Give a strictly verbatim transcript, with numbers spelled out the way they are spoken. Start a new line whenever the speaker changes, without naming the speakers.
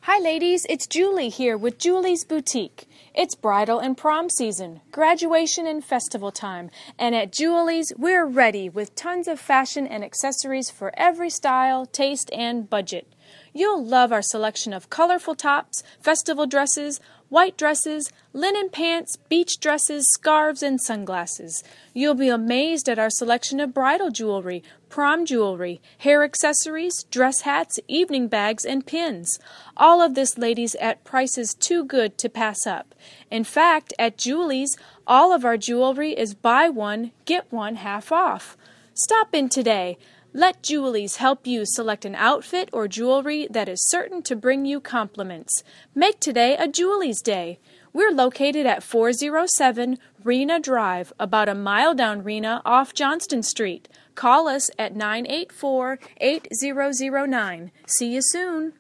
Hi ladies, it's Julie here with Julie's Boutique. It's bridal and prom season, graduation and festival time, and at Julie's we're ready with tons of fashion and accessories for every style, taste, and budget. You'll love our selection of colorful tops, festival dresses, white dresses, linen pants, beach dresses, scarves, and sunglasses. You'll be amazed at our selection of bridal jewelry, prom jewelry, hair accessories, dress hats, evening bags, and pins. All of this, ladies, at prices too good to pass up. In fact, at Julie's, all of our jewelry is buy one, get one half off. Stop in today. Let Julie's help you select an outfit or jewelry that is certain to bring you compliments. Make today a Julie's Day. We're located at four oh seven Rena Drive, about a mile down Rena off Johnston Street. Call us at nine eight four, eight zero zero nine. See you soon.